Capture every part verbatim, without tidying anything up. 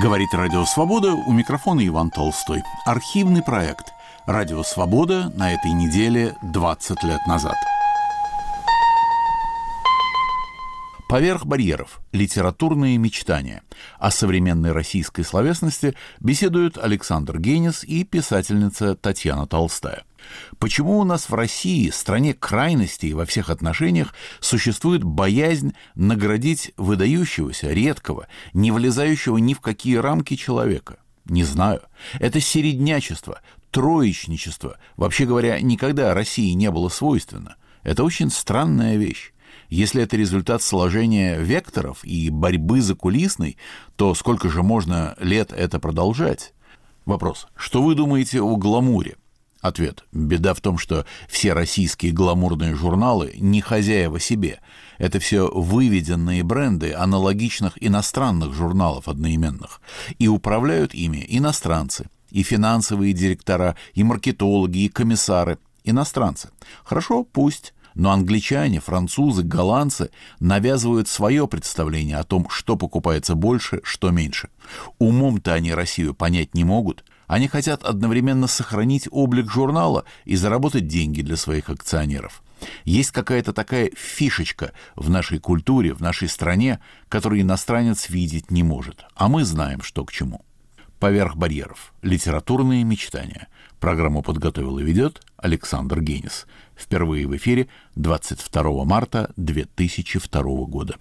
Говорит Радио Свобода, у микрофона Иван Толстой. Архивный проект «Радио Свобода» на этой неделе двадцать лет назад. «Поверх барьеров. Литературные мечтания». О современной российской словесности беседуют Александр Генис и писательница Татьяна Толстая. Почему у нас в России, стране крайностей во всех отношениях, существует боязнь наградить выдающегося, редкого, не влезающего ни в какие рамки человека? Не знаю. Это середнячество, троечничество, вообще говоря, никогда России не было свойственно. Это очень странная вещь. Если это результат сложения векторов и борьбы закулисной, то сколько же можно лет это продолжать? Вопрос. Что вы думаете о гламуре? Ответ. Беда в том, что все российские гламурные журналы не хозяева себе. Это все выведенные бренды аналогичных иностранных журналов одноименных. И управляют ими иностранцы, и финансовые директора, и маркетологи, и комиссары. Иностранцы. Хорошо, пусть. Но англичане, французы, голландцы навязывают свое представление о том, что покупается больше, что меньше. Умом-то они Россию понять не могут. Они хотят одновременно сохранить облик журнала и заработать деньги для своих акционеров. Есть какая-то такая фишечка в нашей культуре, в нашей стране, которую иностранец видеть не может. А мы знаем, что к чему. «Поверх барьеров. Литературные мечтания». Программу подготовил и ведет Александр Генис. Впервые в эфире двадцать второго марта две тысячи второго года.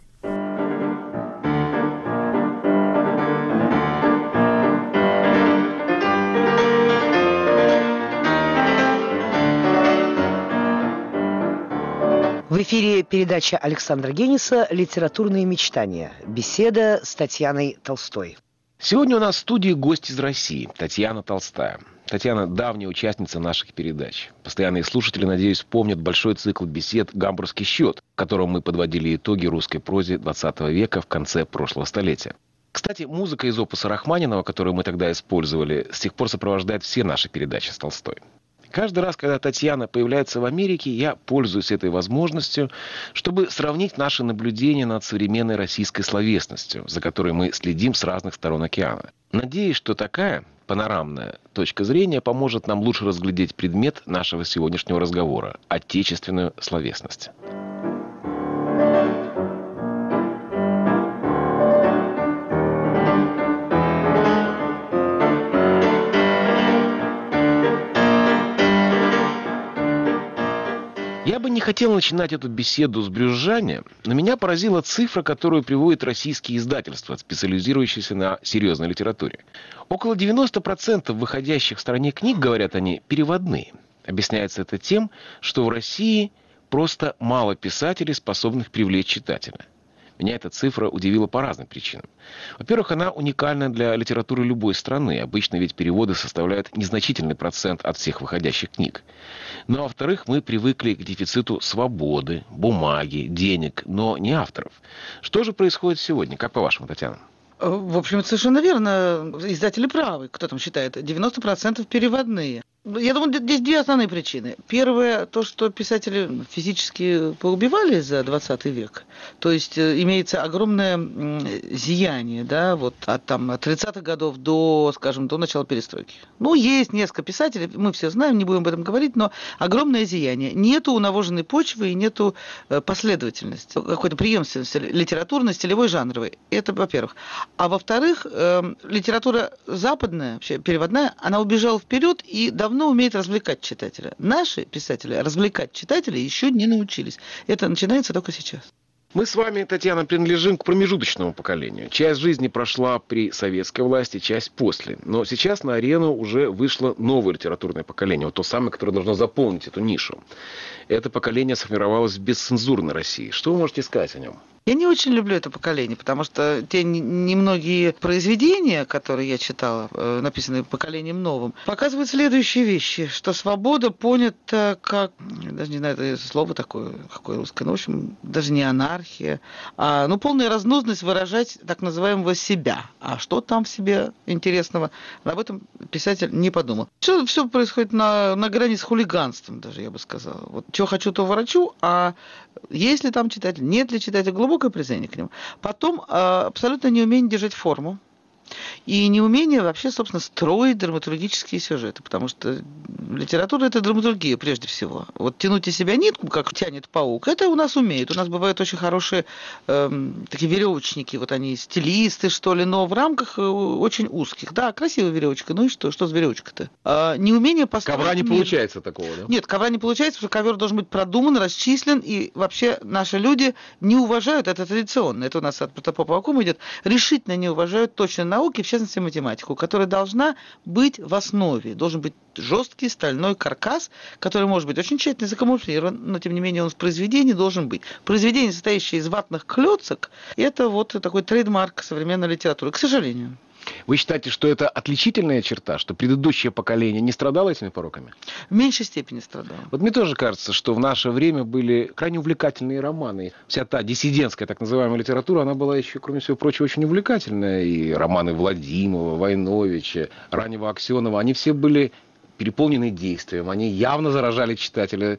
В эфире передача Александра Гениса «Литературные мечтания». Беседа с Татьяной Толстой. Сегодня у нас в студии гость из России, Татьяна Толстая. Татьяна – давняя участница наших передач. Постоянные слушатели, надеюсь, помнят большой цикл бесед «Гамбургский счет», в котором мы подводили итоги русской прозе двадцатого века в конце прошлого столетия. Кстати, музыка из опуса Рахманинова, которую мы тогда использовали, с тех пор сопровождает все наши передачи с Толстой. Каждый раз, когда Татьяна появляется в Америке, я пользуюсь этой возможностью, чтобы сравнить наши наблюдения над современной российской словесностью, за которой мы следим с разных сторон океана. Надеюсь, что такая панорамная точка зрения поможет нам лучше разглядеть предмет нашего сегодняшнего разговора – отечественную словесность. Я бы не хотел начинать эту беседу с брюзжания, но меня поразила цифра, которую приводят российские издательства, специализирующиеся на серьезной литературе. Около девяносто процентов выходящих в стране книг, говорят они, переводные. Объясняется это тем, что в России просто мало писателей, способных привлечь читателя. Меня эта цифра удивила по разным причинам. Во-первых, она уникальна для литературы любой страны. Обычно ведь переводы составляют незначительный процент от всех выходящих книг. Ну а во-вторых, мы привыкли к дефициту свободы, бумаги, денег, но не авторов. Что же происходит сегодня? Как по-вашему, Татьяна? В общем, совершенно верно. Издатели правы. Кто там считает? девяносто процентов переводные. Я думаю, здесь две основные причины. Первое, то, что писатели физически поубивали за двадцатый век. То есть имеется огромное зияние, да, вот от, там, от тридцатых годов до, скажем, до начала перестройки. Ну, есть несколько писателей, мы все знаем, не будем об этом говорить, но огромное зияние. Нету унавоженной почвы и нету последовательности, какой-то преемственности литературной, стилевой, жанровой. Это, во-первых. А во-вторых, литература западная, вообще переводная, она убежала вперед и давно давно умеет развлекать читателя. Наши писатели развлекать читателей еще не научились. Это начинается только сейчас. Мы с вами, Татьяна, принадлежим к промежуточному поколению. Часть жизни прошла при советской власти, часть после. Но сейчас на арену уже вышло новое литературное поколение. Вот то самое, которое должно заполнить эту нишу. Это поколение сформировалось в бесцензурной России. Что вы можете сказать о нем? Я не очень люблю это поколение, потому что те немногие произведения, которые я читала, написанные поколением новым, показывают следующие вещи, что свобода понята как, даже не знаю, это слово такое, какое русское, ну, в общем, даже не анархия, а, ну, полная разнузность выражать так называемого себя. А что там в себе интересного, об этом писатель не подумал. Все, все происходит на, на грани с хулиганством даже, я бы сказала. Вот, что хочу, то ворочу, а есть ли там читатель, нет ли читателя, глубокое презрение к нему. Потом абсолютно неумение держать форму. и неумение вообще, собственно, строить драматургические сюжеты, потому что литература – это драматургия прежде всего. Вот тянуть из себя нитку, как тянет паук, это у нас умеют. У нас бывают очень хорошие эм, такие веревочники, вот они стилисты, что ли, но в рамках очень узких. Да, красивая веревочка, ну и что, что с веревочкой-то? А, неумение построить Ковра не мир. получается такого, да? Нет, ковра не получается, потому что ковер должен быть продуман, расчислен, и вообще наши люди не уважают, это традиционно, это у нас от протопопа Акума идет, решительно не уважают точной науки, в частности математику, которая должна быть в основе, должен быть жесткий стальной каркас, который может быть очень тщательно закамуфлирован, но тем не менее он в произведении должен быть. Произведение, состоящее из ватных клёцок, это вот такой трейдмарк современной литературы, к сожалению. Вы считаете, что это отличительная черта, что предыдущее поколение не страдало этими пороками? В меньшей степени страдало. Вот мне тоже кажется, что в наше время были крайне увлекательные романы. Вся та диссидентская так называемая литература, она была еще, кроме всего прочего, очень увлекательная. И романы Владимирова, Войновича, раннего Аксенова, они все были переполнены действием, они явно заражали читателя.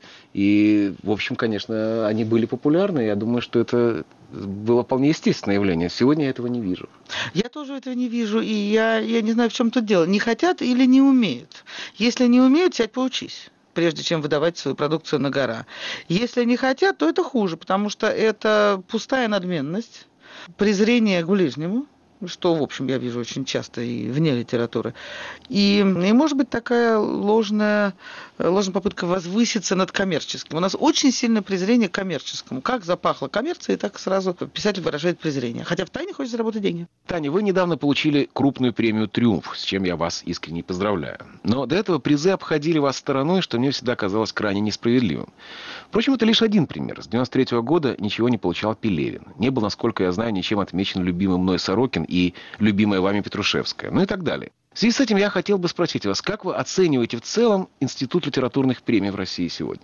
И, в общем, конечно, они были популярны. Я думаю, что это было вполне естественное явление. Сегодня я этого не вижу. Я тоже этого не вижу, и я, я не знаю, в чем тут дело. Не хотят или не умеют? Если не умеют, сядь поучись, прежде чем выдавать свою продукцию на гора. Если не хотят, то это хуже, потому что это пустая надменность, презрение к ближнему, что, в общем, я вижу очень часто и вне литературы. И, и может быть, такая ложная, ложная попытка возвыситься над коммерческим. У нас очень сильное презрение к коммерческому. Как запахло коммерцией, так сразу писатель выражает презрение. Хотя втайне хочет заработать деньги. Таня, вы недавно получили крупную премию «Триумф», с чем я вас искренне поздравляю. Но до этого призы обходили вас стороной, что мне всегда казалось крайне несправедливым. Впрочем, это лишь один пример. С девяносто третьего года ничего не получал Пелевин. Не был, насколько я знаю, ничем отмечен любимый мной Сорокин и любимая вами Петрушевская, ну и так далее. В связи с этим я хотел бы спросить вас, как вы оцениваете в целом Институт литературных премий в России сегодня?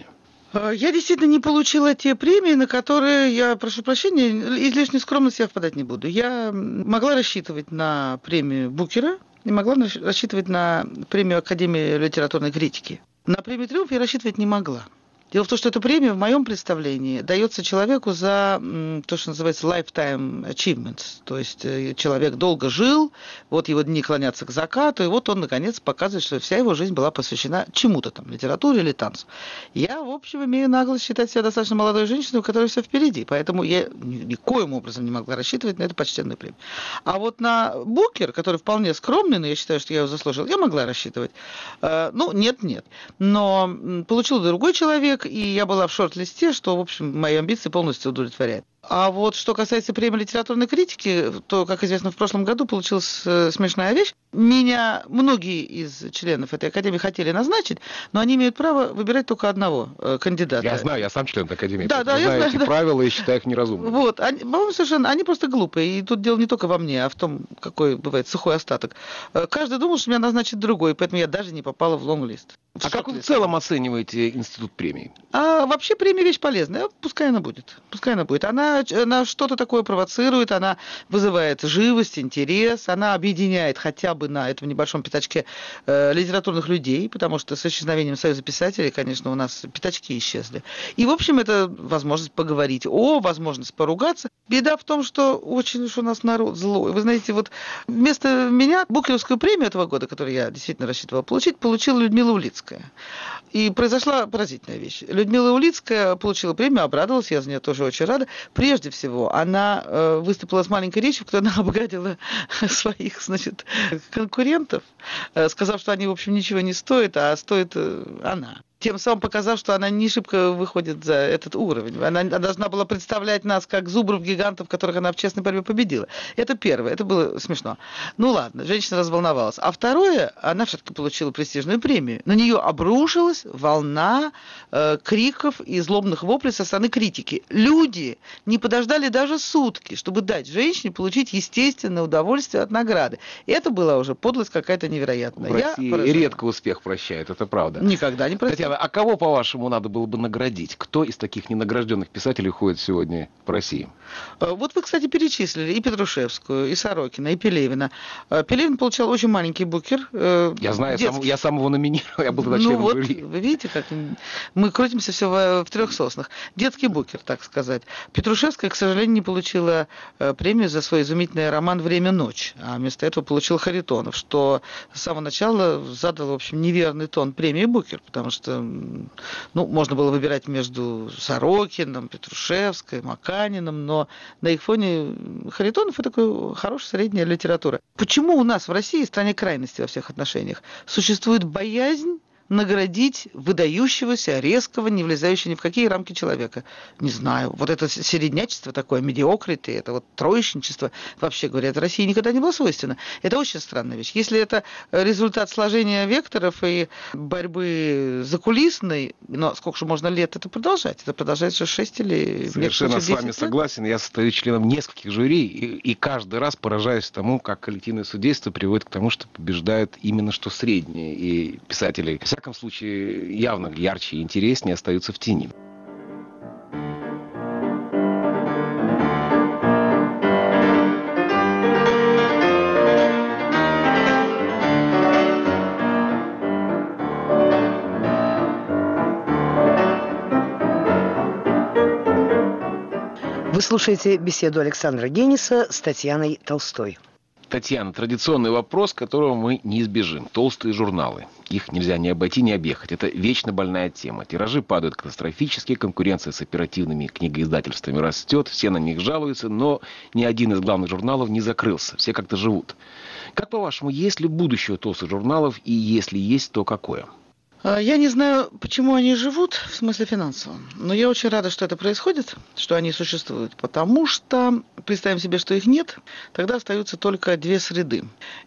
Я действительно не получила те премии, на которые, я прошу прощения, излишней скромности я впадать не буду. Я могла рассчитывать на премию Букера и могла рассчитывать на премию Академии литературной критики. На премию «Триумф» я рассчитывать не могла. Дело в том, что эта премия, в моем представлении, дается человеку за то, что называется lifetime achievements. То есть человек долго жил, вот его дни клонятся к закату, и вот он, наконец, показывает, что вся его жизнь была посвящена чему-то там, литературе или танцу. Я, в общем, имею наглость считать себя достаточно молодой женщиной, у которой все впереди, поэтому я никоим образом не могла рассчитывать на эту почтенную премию. А вот на Букер, который вполне скромный, но я считаю, что я его заслужила, я могла рассчитывать. Ну, нет-нет. Но получил другой человек, и я была в шорт-листе, что, в общем, мои амбиции полностью удовлетворяют. А вот что касается премии литературной критики, то, как известно, в прошлом году получилась смешная вещь. Меня многие из членов этой академии хотели назначить, но они имеют право выбирать только одного кандидата. Я знаю, я сам член этой академии. Да, да, я знаю знаю, эти да. правила и считаю их неразумными. Вот, они, по-моему, совершенно, они просто глупые. И тут дело не только во мне, а в том, какой бывает сухой остаток. Каждый думал, что меня назначит другой, поэтому я даже не попала в лонг-лист. А как вы в целом оцениваете институт премий? А вообще премия вещь полезная, пускай она будет. Пускай она будет. Она, она что-то такое провоцирует, она вызывает живость, интерес, она объединяет хотя бы на этом небольшом пятачке э, литературных людей, потому что с исчезновением Союза писателей, конечно, у нас пятачки исчезли. И, в общем, это возможность поговорить о, возможность поругаться. Беда в том, что очень уж у нас народ злой. Вы знаете, вот вместо меня Букеровскую премию этого года, которую я действительно рассчитывала получить, получила Людмила Улицкая. И произошла поразительная вещь. Людмила Улицкая получила премию, обрадовалась, я за нее тоже очень рада. Прежде всего, она э, выступила с маленькой речью, в которой она обгадила своих, значит, конкурентов, э, сказав, что они, в общем, ничего не стоят, а стоит э, она. Тем самым показав, что она не шибко выходит за этот уровень. Она должна была представлять нас как зубров-гигантов, которых она в честной борьбе победила. Это первое, это было смешно. Ну ладно, женщина разволновалась. А второе, она все-таки получила престижную премию. На нее обрушилась волна э, криков и злобных воплей со стороны критики. Люди не подождали даже сутки, чтобы дать женщине получить естественное удовольствие от награды. И это была уже подлость какая-то невероятная. В России Я редко успех прощает, это правда. Никогда не прощает. Татьяна, а кого, по-вашему, надо было бы наградить? Кто из таких ненагражденных писателей ходит сегодня в России? Вот вы, кстати, перечислили и Петрушевскую, и Сорокина, и Пелевина. Пелевин получал очень маленький букер. Я знаю, сам, я сам его номинировал, я был тогда членом ну, жюри. Вот, вы видите, как мы крутимся все в, в трех соснах. Детский букер, так сказать. Петрушевская, к сожалению, не получила премию за свой изумительный роман «Время-ночь», а вместо этого получил Харитонов, что с самого начала задало, в общем, неверный тон премии Букер, потому что, ну, можно было выбирать между Сорокиным, Петрушевской, Маканиным, но на их фоне Харитонов — это такая хорошая средняя литература. Почему у нас в России, стране крайности во всех отношениях, существует боязнь наградить выдающегося, резкого, не влезающего ни в какие рамки человека? Не знаю. Вот это середнячество такое, медиокрити, это вот троечничество, вообще говоря, это России никогда не было свойственно. Это очень странная вещь. Если это результат сложения векторов и борьбы закулисной, но сколько же можно лет это продолжать? Это продолжается шесть или... Совершенно с вами согласен. Я состою членом нескольких жюри, и, и каждый раз поражаюсь тому, как коллективное судейство приводит к тому, что побеждают именно что средние, и писатели... В всяком случае, явно ярче и интереснее остаются в тени. Вы слушаете беседу Александра Гениса с Татьяной Толстой. Татьяна, традиционный вопрос, которого мы не избежим. Толстые журналы. Их нельзя ни обойти, ни объехать. Это вечно больная тема. Тиражи падают катастрофически, конкуренция с оперативными книгоиздательствами растет, все на них жалуются, но ни один из главных журналов не закрылся. Все как-то живут. Как по-вашему, есть ли будущее у толстых журналов, и если есть, то какое? Я не знаю, почему они живут, в смысле финансовом, но я очень рада, что это происходит, что они существуют, потому что, представим себе, что их нет, тогда остаются только две среды.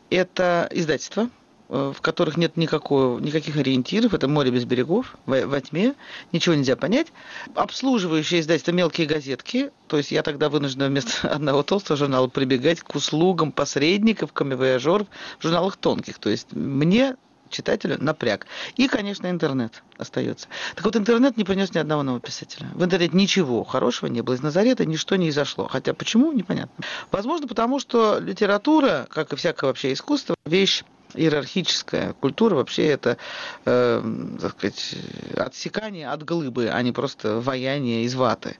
Это издательства, в которых нет никакого, никаких ориентиров, это море без берегов, во, во тьме, ничего нельзя понять. Обслуживающие издательства мелкие газетки, то есть я тогда вынуждена вместо одного толстого журнала прибегать к услугам посредников, камевояжеров в журналах тонких, то есть мне... читателю напряг. И, конечно, интернет остается. Так вот, интернет не принес ни одного нового писателя. В интернете ничего хорошего не было. Из Назарета ничто не изошло. Хотя почему, непонятно. Возможно, потому что литература, как и всякое вообще искусство, вещь иерархическая. Культура вообще это, э, так сказать, отсекание от глыбы, а не просто ваяние из ваты.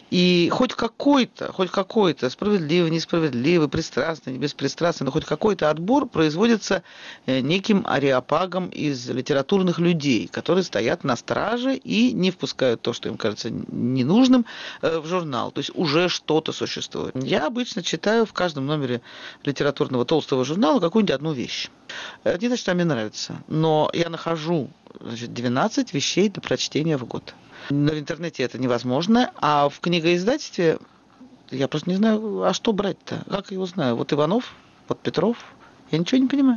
И хоть какой-то, хоть какой-то справедливый, несправедливый, пристрастный, беспристрастный, но хоть какой-то отбор производится неким ареопагом из литературных людей, которые стоят на страже и не впускают то, что им кажется ненужным, в журнал. То есть уже что-то существует. Я обычно читаю в каждом номере литературного толстого журнала какую-нибудь одну вещь. Это не значит, что мне нравится, но я нахожу, значит, двенадцать вещей для прочтения в год. Но в интернете это невозможно, а в книгоиздательстве я просто не знаю, а что брать-то? Как я его знаю? Вот Иванов, вот Петров, я ничего не понимаю.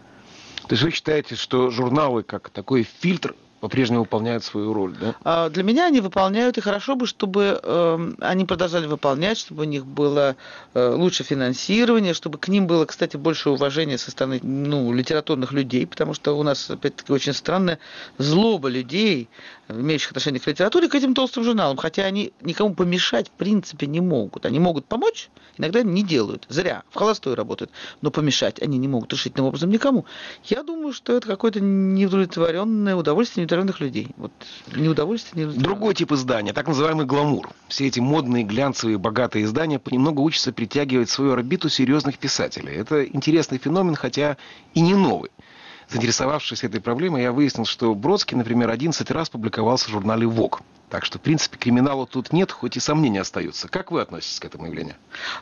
То есть вы считаете, что журналы как такой фильтр по-прежнему выполняют свою роль, да? Для меня они выполняют, и хорошо бы, чтобы э, они продолжали выполнять, чтобы у них было э, лучше финансирование, чтобы к ним было, кстати, больше уважения со стороны, ну, литературных людей, потому что у нас, опять-таки, очень странная злоба людей, имеющих отношение к литературе, к этим толстым журналам, хотя они никому помешать в принципе не могут. Они могут помочь, иногда не делают, зря, в холостую работают, но помешать они не могут решительным образом никому. Я думаю, что это какое-то неудовлетворенное удовольствие неудовлетворенных людей. Вот неудовольствие, неудовлетворенное. Другой тип издания, так называемый гламур. Все эти модные, глянцевые, богатые издания понемногу учатся притягивать в свою орбиту серьезных писателей. Это интересный феномен, хотя и не новый. Заинтересовавшись этой проблемой, я выяснил, что Бродский, например, одиннадцать раз публиковался в журнале «Вог». Так что, в принципе, криминала тут нет, хоть и сомнения остаются. Как вы относитесь к этому явлению?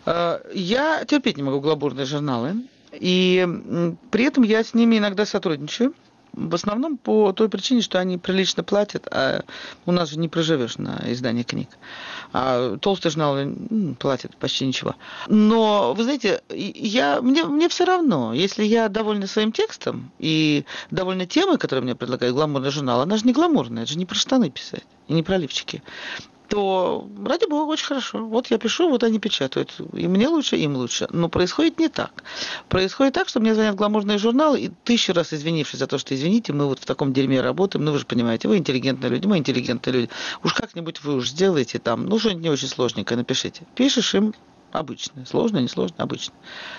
Я терпеть не могу гламурные журналы. И при этом я с ними иногда сотрудничаю. В основном по той причине, что они прилично платят, а у нас же не проживешь на издание книг. А толстые журналы платят почти ничего. Но, вы знаете, я, мне, мне все равно, если я довольна своим текстом и довольна темой, которую мне предлагает гламурный журнал, она же не гламурная, это же не про штаны писать и не про лифчики. то, ради бога, очень хорошо. Вот я пишу, вот они печатают. И мне лучше, им лучше. Но происходит не так. Происходит так, что мне звонят гламурные журналы, и тысячу раз извинившись за то, что, извините, мы вот в таком дерьме работаем, ну вы же понимаете, вы интеллигентные люди, мы интеллигентные люди. Уж как-нибудь вы уж сделаете там, ну что-нибудь не очень сложненькое напишите. Пишешь им обычное. Сложно, не сложно, обычно.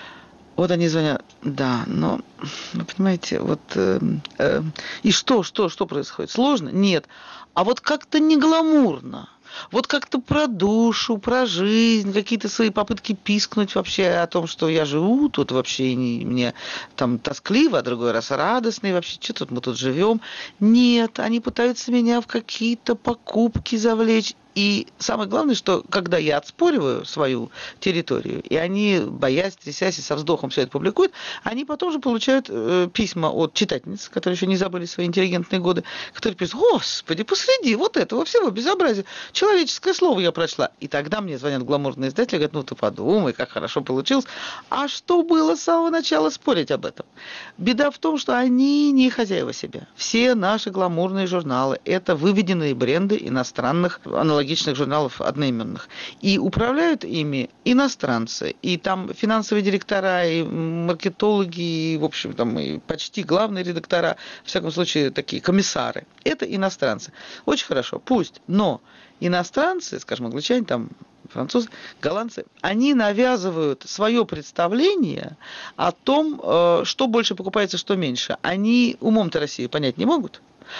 Вот они звонят, да, но, вы понимаете, вот, э, э, и что, что, что происходит? Сложно? Нет. А вот как-то не гламурно. Вот как-то про душу, про жизнь, какие-то свои попытки пискнуть вообще о том, что я живу тут вообще, и не, мне там тоскливо, а другой раз радостно, и вообще, что тут мы тут живем. Нет, они пытаются меня в какие-то покупки завлечь. И самое главное, что когда я отспориваю свою территорию, и они, боясь, трясясь и со вздохом все это публикуют, они потом же получают э, письма от читательниц, которые еще не забыли свои интеллигентные годы, которые пишут: «Господи, посреди вот этого всего безобразия человеческое слово я прочла». И тогда мне звонят гламурные издатели и говорят: ну ты подумай, как хорошо получилось. А что было с самого начала спорить об этом? Беда в том, что они не хозяева себя. Все наши гламурные журналы – это выведенные бренды иностранных аналогичных журналов одноименных. И управляют ими иностранцы. И там финансовые директора, и маркетологи, и, в общем, там и почти главные редактора, в всяком случае, такие комиссары. Это иностранцы. Очень хорошо, пусть. Но иностранцы, скажем, англичане, там, французы, голландцы, они навязывают свое представление о том, что больше покупается, что меньше. Они умом-то Россию понять не могут.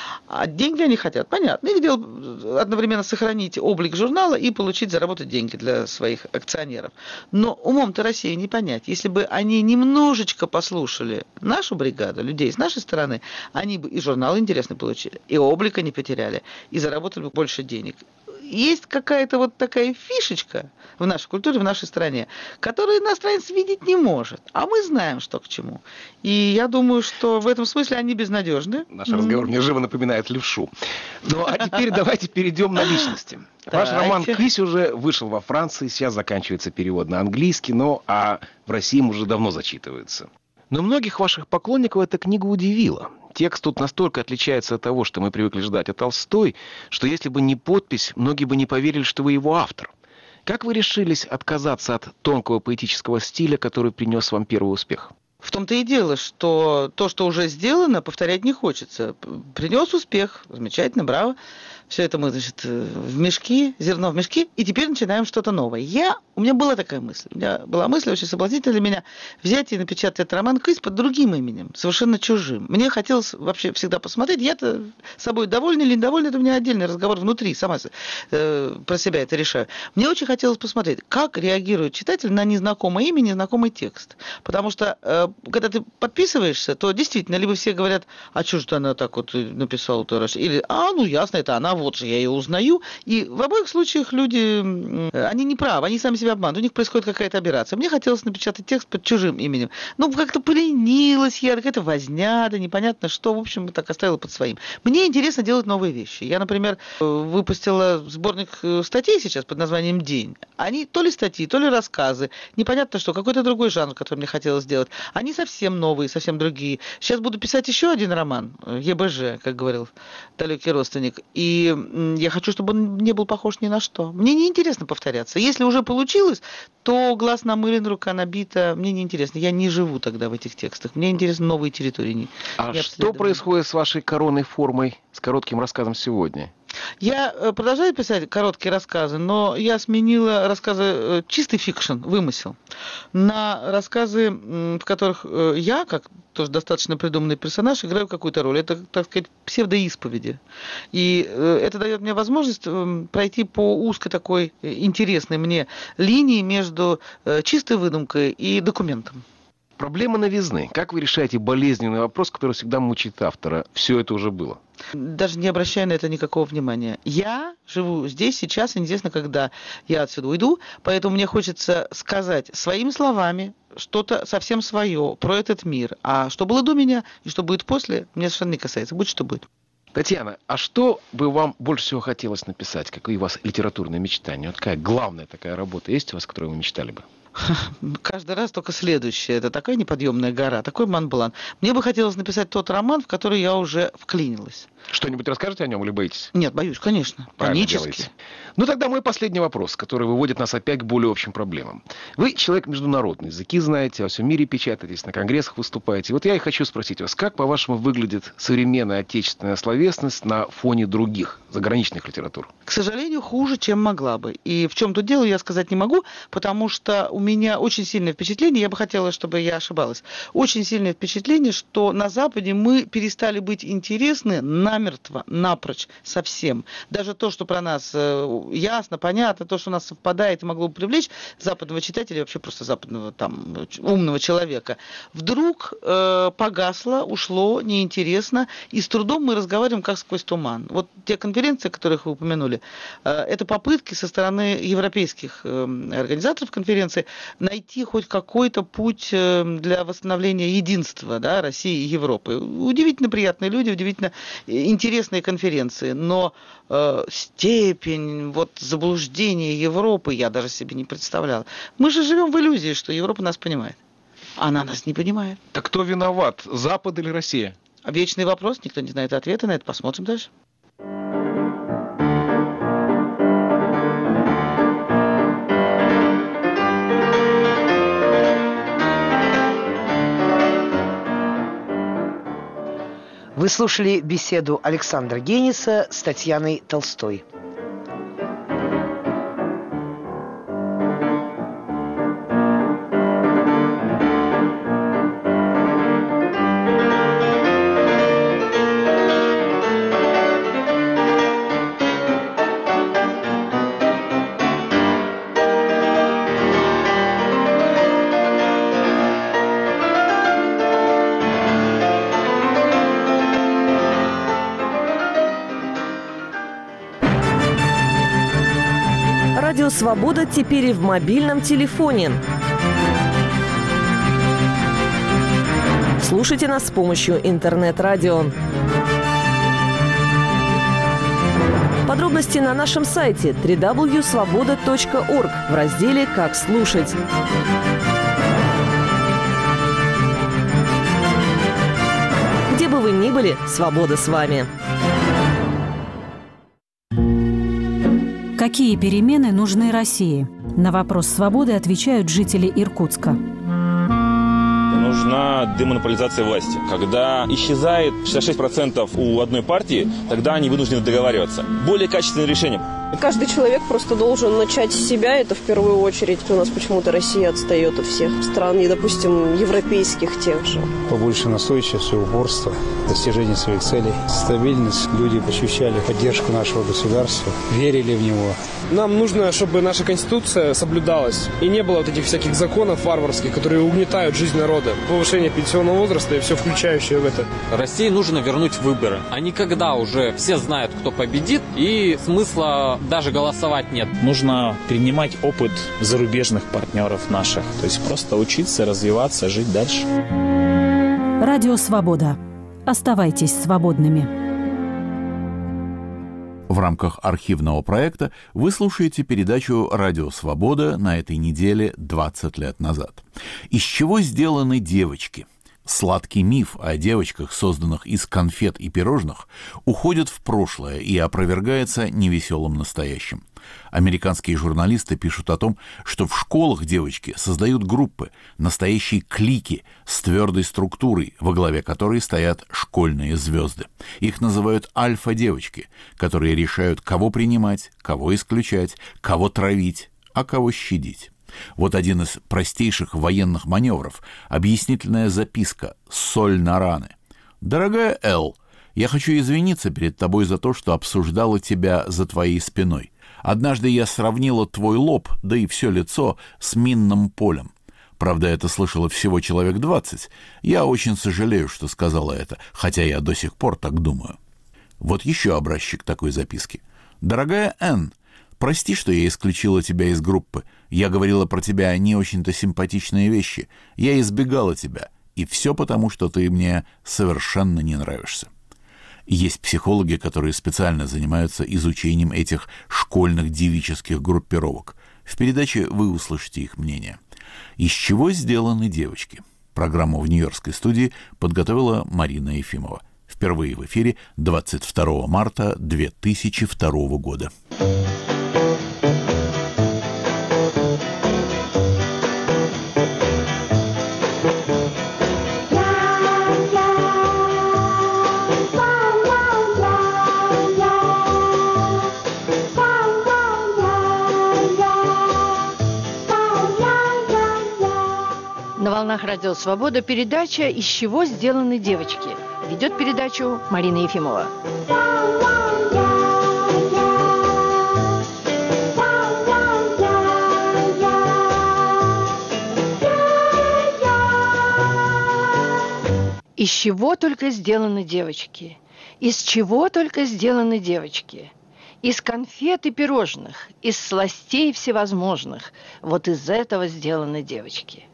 А деньги они хотят, понятно. Их дело одновременно сохранить облик журнала и получить, заработать деньги для своих акционеров. Но умом-то России не понять. Если бы они немножечко послушали нашу бригаду, людей с нашей стороны, они бы и журнал интересный получили, и облика не потеряли, и заработали бы больше денег. Есть какая-то вот такая фишечка в нашей культуре, в нашей стране, которую иностранец видеть не может. А мы знаем, что к чему. И я думаю, что в этом смысле они безнадежны. Наш разговор мне живо напоминает левшу. Ну, а теперь давайте перейдем на личности. Ваш роман «Кысь» уже вышел во Франции, сейчас заканчивается перевод на английский, но а в России уже давно зачитывается. Но многих ваших поклонников эта книга удивила. Текст тут настолько отличается от того, что мы привыкли ждать от Толстой, что если бы не подпись, многие бы не поверили, что вы его автор. Как вы решились отказаться от тонкого поэтического стиля, который принес вам первый успех? В том-то и дело, что то, что уже сделано, повторять не хочется. Принес успех, замечательно, браво. Все это мы, значит, в мешки, зерно в мешки, и теперь начинаем что-то новое. Я, у меня была такая мысль, у меня была мысль очень соблазнительная для меня, взять и напечатать этот роман «Кысь» под другим именем, совершенно чужим. Мне хотелось вообще всегда посмотреть, я-то собой довольна или недовольна, это у меня отдельный разговор внутри, сама э, про себя это решаю. Мне очень хотелось посмотреть, как реагирует читатель на незнакомое имя, незнакомый текст. Потому что, э, когда ты подписываешься, то действительно, либо все говорят: а что же она так вот написала-то, или «а, ну ясно, это она, вот же я ее узнаю». И в обоих случаях люди, они не правы, они сами себя обманывают, у них происходит какая-то аберрация. Мне хотелось напечатать текст под чужим именем. Ну, как-то поленилась я, какая-то возня, да непонятно что, в общем, так оставила под своим. Мне интересно делать новые вещи. Я, например, выпустила сборник статей сейчас под названием «День». Они то ли статьи, то ли рассказы, непонятно что, какой-то другой жанр, который мне хотелось сделать. Они совсем новые, совсем другие. Сейчас буду писать еще один роман, ЕБЖ, как говорил далекий родственник. И я хочу, чтобы он не был похож ни на что. Мне не интересно повторяться. Если уже получилось, то глаз намылен, рука набита. Мне не интересно. Я не живу тогда в этих текстах. Мне интересны новые территории. А что происходит с вашей коронной формой, с коротким рассказом сегодня? Я продолжаю писать короткие рассказы, но я сменила рассказы чистый фикшн, вымысел, на рассказы, в которых я, как тоже достаточно придуманный персонаж, играю какую-то роль. Это, так сказать, псевдоисповеди. И это дает мне возможность пройти по узкой такой интересной мне линии между чистой выдумкой и документом. Проблема новизны. Как вы решаете болезненный вопрос, который всегда мучает автора? Все это уже было. Даже не обращая на это никакого внимания. Я живу здесь, сейчас, и неизвестно, когда я отсюда уйду, поэтому мне хочется сказать своими словами что-то совсем свое про этот мир. А что было до меня и что будет после, меня совершенно не касается. Будь что будет. Татьяна, а что бы вам больше всего хотелось написать? Какие у вас литературные мечтания? Вот какая главная такая работа есть у вас, которую вы мечтали бы? Каждый раз только следующее. Это такая неподъемная гора, такой Монблан. Мне бы хотелось написать тот роман, в который я уже вклинилась. Что-нибудь расскажете о нем или боитесь? Нет, боюсь, конечно. Правильно Панически. делаете. Ну, тогда мой последний вопрос, который выводит нас опять к более общим проблемам. Вы человек международный, языки знаете, во всем мире печатаетесь, на конгрессах выступаете. Вот я и хочу спросить вас, как, по-вашему, выглядит современная отечественная словесность на фоне других заграничных литератур? К сожалению, хуже, чем могла бы. И в чем тут дело, я сказать не могу, потому что у меня очень сильное впечатление, я бы хотела, чтобы я ошибалась, очень сильное впечатление, что на Западе мы перестали быть интересны намертво, напрочь, совсем. Даже то, что про нас ясно, понятно, то, что у нас совпадает и могло бы привлечь западного читателя, вообще просто западного там умного человека, вдруг э, погасло, ушло, неинтересно, и с трудом мы разговариваем как сквозь туман. Вот те конференции, о которых вы упомянули, э, это попытки со стороны европейских э, организаторов конференции найти хоть какой-то путь э, для восстановления единства, да, России и Европы. Удивительно приятные люди, удивительно интересные конференции, но э, степень вот заблуждения Европы я даже себе не представляла. Мы же живем в иллюзии, что Европа нас понимает. Она нас не понимает. Так кто виноват, Запад или Россия? Вечный вопрос, никто не знает ответа на это. Посмотрим дальше. Вы слушали беседу Александра Гениса с Татьяной Толстой. Радио «Свобода» теперь и в мобильном телефоне. Слушайте нас с помощью интернет-радио. Подробности на нашем сайте дабл-ю дабл-ю дабл-ю точка свобода точка орг в разделе «Как слушать». Где бы вы ни были, свобода с вами. Какие перемены нужны России? На вопрос «Свободы» отвечают жители Иркутска. Нужна демонополизация власти. Когда исчезает шестьдесят шесть процентов у одной партии, тогда они вынуждены договариваться. Более качественное решение. Каждый человек просто должен начать с себя, это в первую очередь. У нас почему-то Россия отстает от всех стран, и, допустим, европейских тех же. Побольше настойчивости, упорства, достижения своих целей, стабильность. Люди ощущали поддержку нашего государства, верили в него. Нам нужно, чтобы наша Конституция соблюдалась, и не было вот этих всяких законов варварских, которые угнетают жизнь народа. Повышение пенсионного возраста и все включающее в это. России нужно вернуть выборы. А не когда уже все знают, кто победит, и смысла даже голосовать нет. Нужно перенимать опыт зарубежных партнеров наших. То есть просто учиться, развиваться, жить дальше. Радио «Свобода». Оставайтесь свободными. В рамках архивного проекта вы слушаете передачу «Радио Свобода» на этой неделе двадцать лет назад. Из чего сделаны девочки? Сладкий миф о девочках, созданных из конфет и пирожных, уходит в прошлое и опровергается невеселым настоящим. Американские журналисты пишут о том, что в школах девочки создают группы, настоящие клики с твердой структурой, во главе которой стоят школьные звезды. Их называют альфа-девочки, которые решают, кого принимать, кого исключать, кого травить, а кого щадить. Вот один из простейших военных маневров – объяснительная записка «Соль на раны». «Дорогая Эл, я хочу извиниться перед тобой за то, что обсуждала тебя за твоей спиной. Однажды я сравнила твой лоб, да и все лицо, с минным полем. Правда, это слышало всего человек двадцать. Я очень сожалею, что сказала это, хотя я до сих пор так думаю». Вот еще образчик такой записки. «Дорогая Энн, прости, что я исключила тебя из группы. Я говорила про тебя не очень-то симпатичные вещи. Я избегала тебя. И все потому, что ты мне совершенно не нравишься». Есть психологи, которые специально занимаются изучением этих школьных девических группировок. В передаче вы услышите их мнение. Из чего сделаны девочки? Программу в Нью-Йоркской студии подготовила Марина Ефимова. Впервые в эфире двадцать второго марта две тысячи второго года. На волнах Радио Свобода передача «Из чего сделаны девочки». Ведет передачу Марина Ефимова. Из чего только сделаны девочки? Из чего только сделаны девочки? Из конфет и пирожных, из сластей всевозможных. Вот из этого сделаны девочки.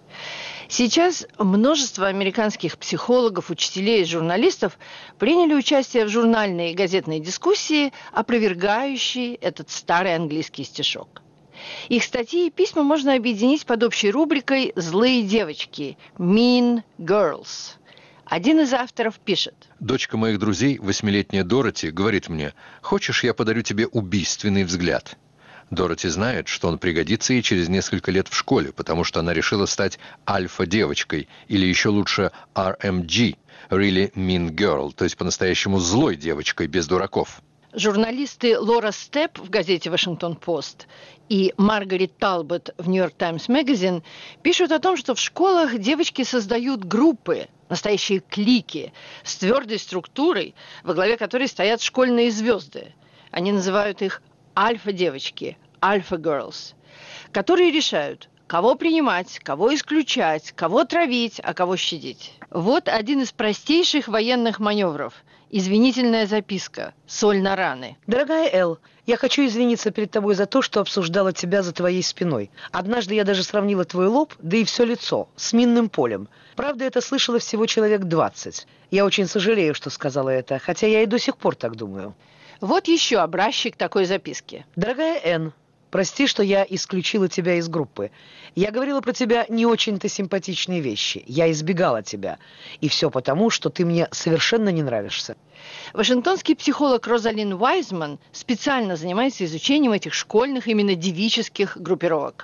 Сейчас множество американских психологов, учителей и журналистов приняли участие в журнальной и газетной дискуссии, опровергающей этот старый английский стишок. Их статьи и письма можно объединить под общей рубрикой «Злые девочки» – «Mean Girls». Один из авторов пишет. Дочка моих друзей, восьмилетняя Дороти, говорит мне: «Хочешь, я подарю тебе убийственный взгляд?» Дороти знает, что он пригодится ей через несколько лет в школе, потому что она решила стать альфа-девочкой, или еще лучше ар эм джи – Really Mean Girl, то есть по-настоящему злой девочкой, без дураков. Журналисты Лора Степ в газете «Вашингтон-Пост» и Маргарет Талбот в «Нью-Йорк Таймс Магазин» пишут о том, что в школах девочки создают группы, настоящие клики, с твердой структурой, во главе которой стоят школьные звезды. Они называют их альфа-девочки, альфа-герлс, которые решают, кого принимать, кого исключать, кого травить, а кого щадить. Вот один из простейших военных маневров. Извинительная записка. Соль на раны. Дорогая Эл, я хочу извиниться перед тобой за то, что обсуждала тебя за твоей спиной. Однажды я даже сравнила твой лоб, да и все лицо, с минным полем. Правда, это слышало всего человек двадцать. Я очень сожалею, что сказала это, хотя я и до сих пор так думаю. Вот еще образчик такой записки. Дорогая Энн, прости, что я исключила тебя из группы. Я говорила про тебя не очень-то симпатичные вещи. Я избегала тебя. И все потому, что ты мне совершенно не нравишься. Вашингтонский психолог Розалин Уайзман специально занимается изучением этих школьных, именно девических группировок.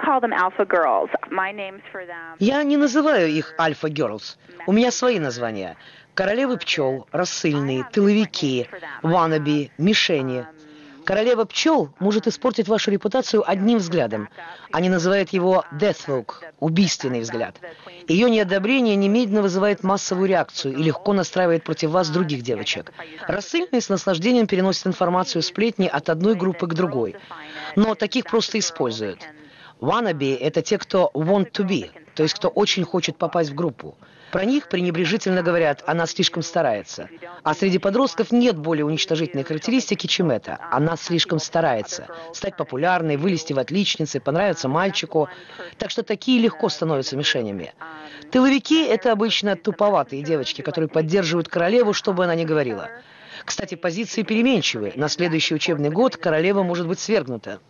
Я не называю их альфа-герлс. У меня свои названия. Королевы пчел, рассыльные, тыловики, ваннаби, мишени. Королева пчел может испортить вашу репутацию одним взглядом. Они называют его death look – убийственный взгляд. Ее неодобрение немедленно вызывает массовую реакцию и легко настраивает против вас других девочек. Рассыльные с наслаждением переносят информацию, сплетни от одной группы к другой. Но таких просто используют. Wannabe – это те, кто want to be, то есть кто очень хочет попасть в группу. Про них пренебрежительно говорят: она слишком старается. А среди подростков нет более уничтожительной характеристики, чем это. Она слишком старается. Стать популярной, вылезти в отличницы, понравиться мальчику. Так что такие легко становятся мишенями. Тыловики – это обычно туповатые девочки, которые поддерживают королеву, что бы она ни говорила. Кстати, позиции переменчивы. На следующий учебный год королева может быть свергнута.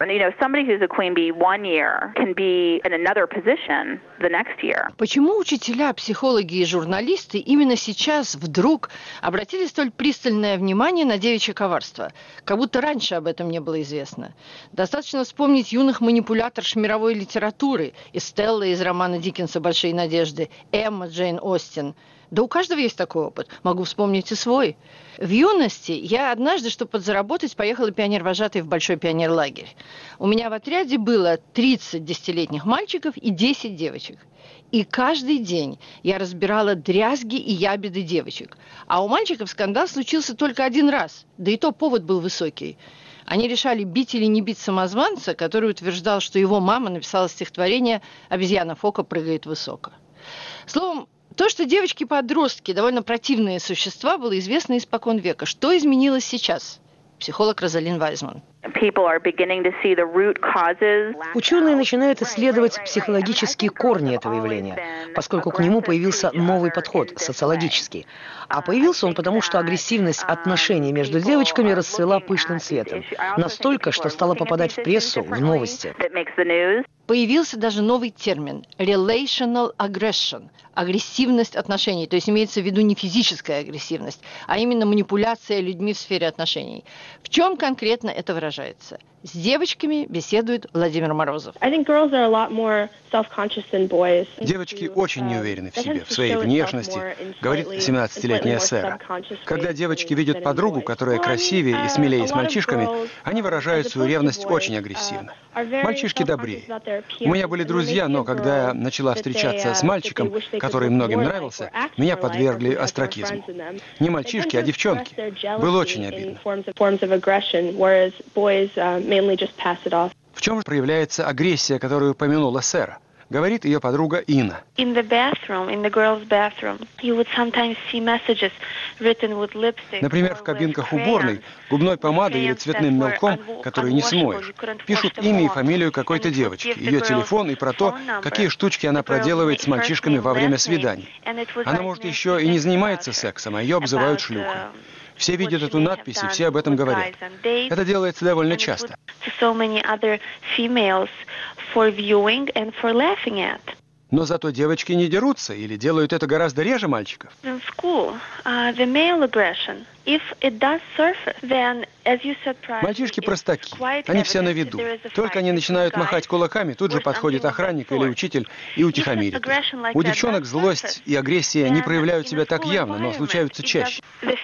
Почему учителя, психологи и журналисты именно сейчас вдруг обратили столь пристальное внимание на девичье коварство? Как будто раньше об этом не было известно. Достаточно вспомнить юных манипуляторш мировой литературы: Эстелла из романа Диккенса «Большие надежды», Эмма Джейн Остин. Да у каждого есть такой опыт. Могу вспомнить и свой. В юности я однажды, чтобы подзаработать, поехала пионер-вожатой в большой пионерлагерь. У меня в отряде было тридцать десятилетних мальчиков и десять девочек. И каждый день я разбирала дрязги и ябеды девочек. А у мальчиков скандал случился только один раз. Да и то повод был высокий. Они решали, бить или не бить самозванца, который утверждал, что его мама написала стихотворение «Обезьяна Фока прыгает высоко». Словом, то, что девочки-подростки довольно противные существа, было известно испокон века. Что изменилось сейчас? Психолог Розалин Уайзман. Ученые начинают исследовать психологические корни этого явления, поскольку к нему появился новый подход, социологический. А появился он потому, что агрессивность отношений между девочками расцвела пышным цветом. Настолько, что стала попадать в прессу, в новости. Появился даже новый термин – relational aggression – агрессивность отношений. То есть имеется в виду не физическая агрессивность, а именно манипуляция людьми в сфере отношений. В чем конкретно это выражается? С девочками беседует Владимир Морозов. Девочки очень не уверены в себе, в своей внешности, говорит семнадцатилетняя Сэра. Когда девочки видят подругу, которая красивее и смелее с мальчишками, они выражают свою ревность очень агрессивно. Мальчишки добрее. У меня были друзья, но когда я начала встречаться с мальчиком, который многим нравился, меня подвергли остракизму. Не мальчишки, а девчонки. Было очень обидно. В чем же проявляется агрессия, которую упомянула Сэра? Говорит ее подруга Инна. Например, в кабинках уборной губной помадой или цветным мелком, который не смоешь, пишут имя и фамилию какой-то девочки, ее телефон и про то, какие штучки она проделывает с мальчишками во время свиданий. Она, может, еще и не занимается сексом, а ее обзывают шлюхой. Все видят эту надпись, и все об этом говорят. Это делается довольно часто. Но зато девочки не дерутся или делают это гораздо реже мальчиков. Мальчишки простаки, они все на виду. Только они начинают махать кулаками, тут же подходит охранник или учитель и утихомирит их. У девчонок злость и агрессия не проявляют себя так явно, но случаются чаще.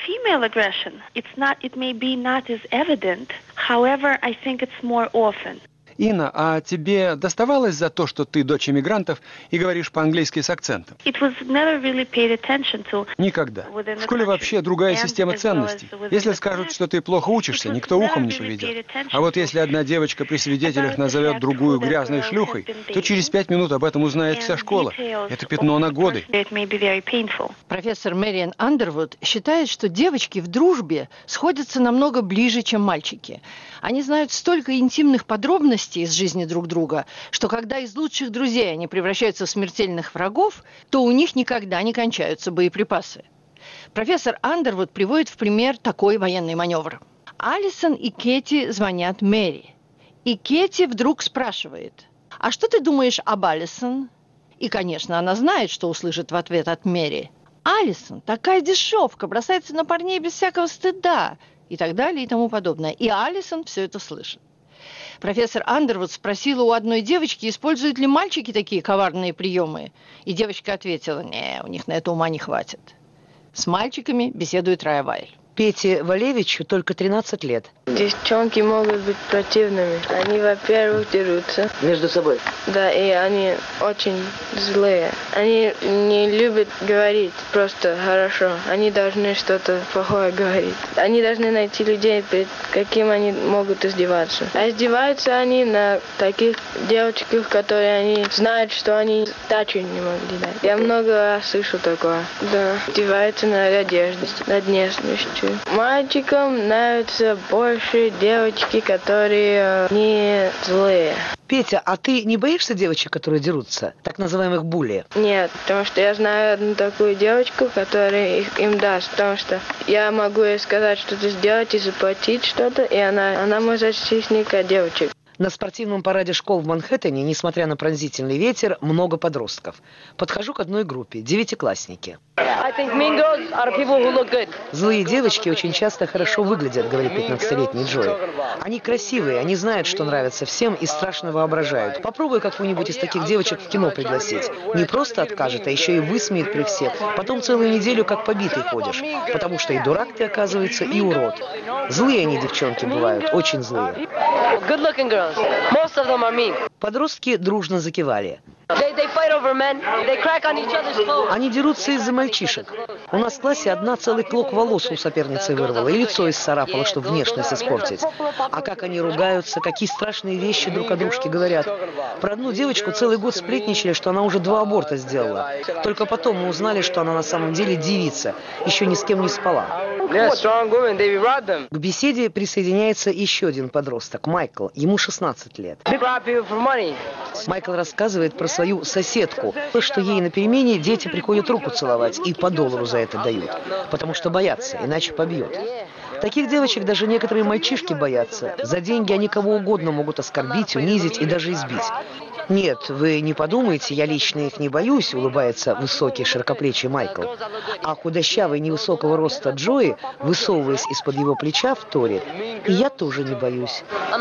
Инна, а тебе доставалось за то, что ты дочь эмигрантов и говоришь по-английски с акцентом? Никогда. В школе вообще другая система ценностей. Если скажут, что ты плохо учишься, никто ухом не поведет. А вот если одна девочка при свидетелях назовет другую грязной шлюхой, то через пять минут об этом узнает вся школа. Это пятно на годы. Профессор Мэриан Андервуд считает, что девочки в дружбе сходятся намного ближе, чем мальчики. Они знают столько интимных подробностей из жизни друг друга, что когда из лучших друзей они превращаются в смертельных врагов, то у них никогда не кончаются боеприпасы. Профессор Андервуд приводит в пример такой военный маневр. Алисон и Кэти звонят Мэри. И Кэти вдруг спрашивает: «А что ты думаешь об Алисон?» И, конечно, она знает, что услышит в ответ от Мэри. «Алисон такая дешевка, бросается на парней без всякого стыда», и так далее и тому подобное. И Алисон все это слышит. Профессор Андервуд спросила у одной девочки, используют ли мальчики такие коварные приемы. И девочка ответила: «Не, у них на это ума не хватит». С мальчиками беседует Рая Вайль. Пете Валевичу только тринадцать лет. Девчонки могут быть противными. Они, во-первых, дерутся. Между собой? Да, и они очень злые. Они не любят говорить просто хорошо. Они должны что-то плохое говорить. Они должны найти людей, перед каким они могут издеваться. А издеваются они на таких девочках, которые они знают, что они дачу не могли дать. Я много раз слышу такое. Да, издеваются над одеждой, над внешностью. Мальчикам нравятся больше девочки, которые не злые. Петя, а ты не боишься девочек, которые дерутся? Так называемых булли? Нет, потому что я знаю одну такую девочку, которая их, им даст. Потому что я могу ей сказать что-то сделать и заплатить что-то, и она, она может защитить от девочек. На спортивном параде школ в Манхэттене, несмотря на пронзительный ветер, много подростков. Подхожу к одной группе – девятиклассники. Злые девочки очень часто хорошо выглядят, говорит пятнадцатилетний Джой. Они красивые, они знают, что нравится всем, и страшно воображают. Попробуй какую-нибудь из таких девочек в кино пригласить. Не просто откажет, а еще и высмеет при всех. Потом целую неделю как побитый ходишь. Потому что и дурак ты, оказывается, и урод. Злые они, девчонки, бывают, очень злые. Подростки дружно закивали. Они дерутся из-за мальчишек. У нас в классе одна целый клок волос у соперницы вырвала и лицо исцарапала, чтобы внешность испортить. А как они ругаются, какие страшные вещи друг о дружке говорят. Про одну девочку целый год сплетничали, что она уже два аборта сделала. Только потом мы узнали, что она на самом деле девица, еще ни с кем не спала. К беседе присоединяется еще один подросток, Майкл. Ему шестнадцать лет. Майкл рассказывает про свою соседку, что ей на перемене дети приходят руку целовать и по доллару за это дают, потому что боятся, иначе побьют. Таких девочек даже некоторые мальчишки боятся. За деньги они кого угодно могут оскорбить, унизить и даже избить. «Нет, вы не подумайте, я лично их не боюсь», — улыбается высокий широкоплечий Майкл. А худощавый невысокого роста Джои, высовываясь из-под его плеча, вторит: «И я тоже не боюсь».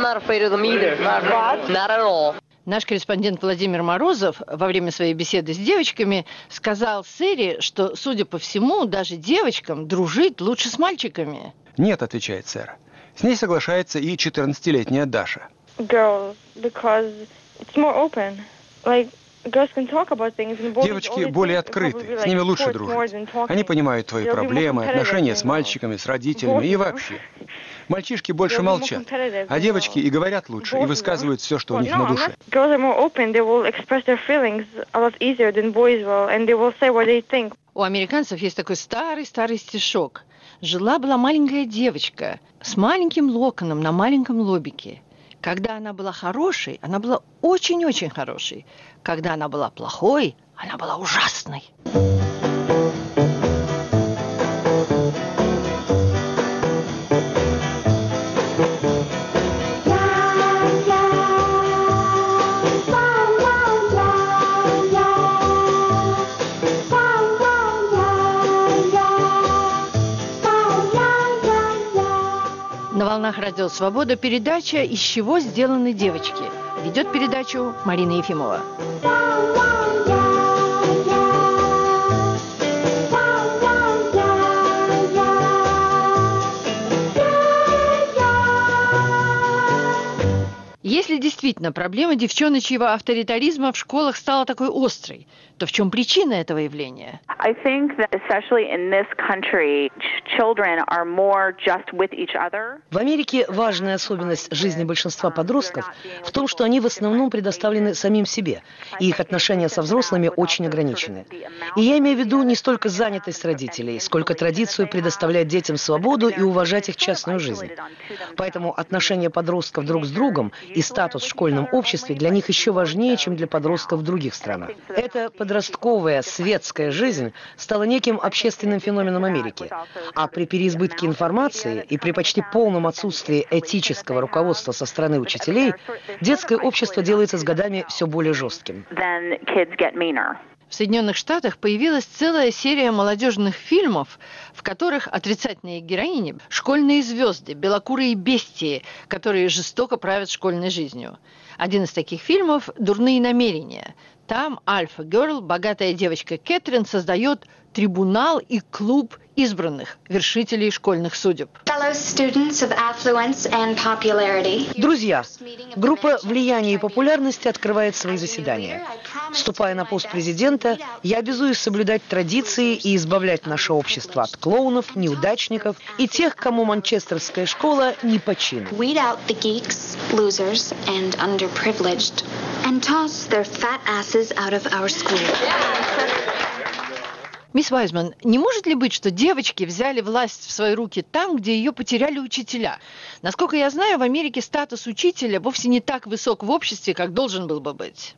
Наш корреспондент Владимир Морозов во время своей беседы с девочками сказал Сэри, что, судя по всему, даже девочкам дружить лучше с мальчиками. «Нет», — отвечает сэр. С ней соглашается и четырнадцатилетняя Даша. Девочки более открыты, с ними лучше дружить. Они понимают твои проблемы, отношения с мальчиками, с родителями и вообще. Мальчишки больше молчат, а девочки и говорят лучше, и высказывают все, что у них на душе. У американцев есть такой старый-старый стишок. Жила-была маленькая девочка с маленьким локоном на маленьком лобике. Когда она была хорошей, она была очень-очень хорошей. Когда она была плохой, она была ужасной. На волнах Радио Свобода передача «Из чего сделаны девочки». Ведет передачу Марина Ефимова. Если действительно проблема девчоночьего авторитаризма в школах стала такой острой, то в чем причина этого явления? В Америке важная особенность жизни большинства подростков в том, что они в основном предоставлены самим себе, и их отношения со взрослыми очень ограничены. И я имею в виду не столько занятость родителей, сколько традицию предоставлять детям свободу и уважать их частную жизнь. Поэтому отношения подростков друг с другом и статус в школьном обществе для них еще важнее, чем для подростков в других странах. Эта подростковая светская жизнь стала неким общественным феноменом Америки. А при переизбытке информации и при почти полном отсутствии этического руководства со стороны учителей, детское общество делается с годами все более жестким. В Соединенных Штатах появилась целая серия молодежных фильмов, в которых отрицательные героини – школьные звезды, белокурые бестии, которые жестоко правят школьной жизнью. Один из таких фильмов – «Дурные намерения». Там Альфа Герл, богатая девочка Кэтрин, создает трибунал и клуб избранных вершителей школьных судеб. Друзья, группа влияния и популярности открывает свои заседания. Вступая на пост президента, я обязуюсь соблюдать традиции и избавлять наше общество от клоунов, неудачников и тех, кому манчестерская школа не по чину. Мисс Вайсман, не может ли быть, что девочки взяли власть в свои руки там, где ее потеряли учителя? Насколько я знаю, в Америке статус учителя вовсе не так высок в обществе, как должен был бы быть.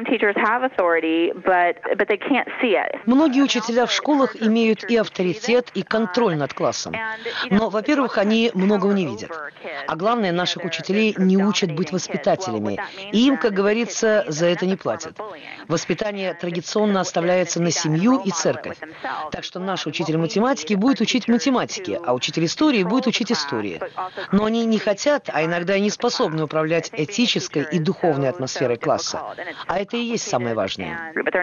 Многие учителя в школах имеют и авторитет, и контроль над классом. Но, во-первых, они многого не видят. А главное, наших учителей не учат быть воспитателями. И им, как говорится, за это не платят. Воспитание традиционно оставляется на семью и церковь. Так что наш учитель математики будет учить математике, а учитель истории будет учить истории. Но они не хотят, а иногда и не способны управлять этической и духовной атмосферой класса. А это и есть самое важное.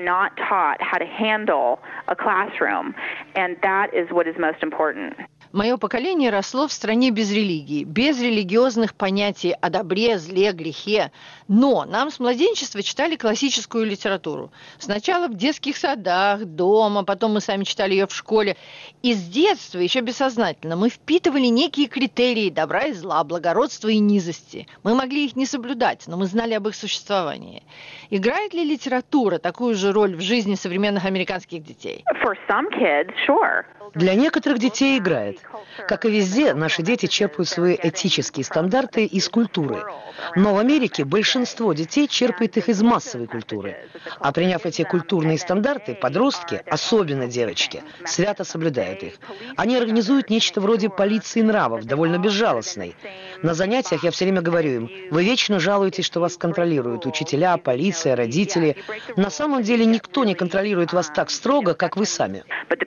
Мое поколение росло в стране без религии, без религиозных понятий о добре, зле, грехе. Но нам с младенчества читали классическую литературу. Сначала в детских садах, дома, потом мы сами читали ее в школе. И с детства, еще бессознательно, мы впитывали некие критерии добра и зла, благородства и низости. Мы могли их не соблюдать, но мы знали об их существовании. Играет ли литература такую же роль в жизни современных американских детей? Для некоторых детей играет. Как и везде, наши дети черпают свои этические стандарты из культуры. Но в Америке большинство детей черпает их из массовой культуры. А приняв эти культурные стандарты, подростки, особенно девочки, свято соблюдают их. Они организуют нечто вроде полиции нравов, довольно безжалостной. На занятиях я все время говорю им: вы вечно жалуетесь, что вас контролируют учителя, полиция, родители. На самом деле никто не контролирует вас так строго, как вы сами.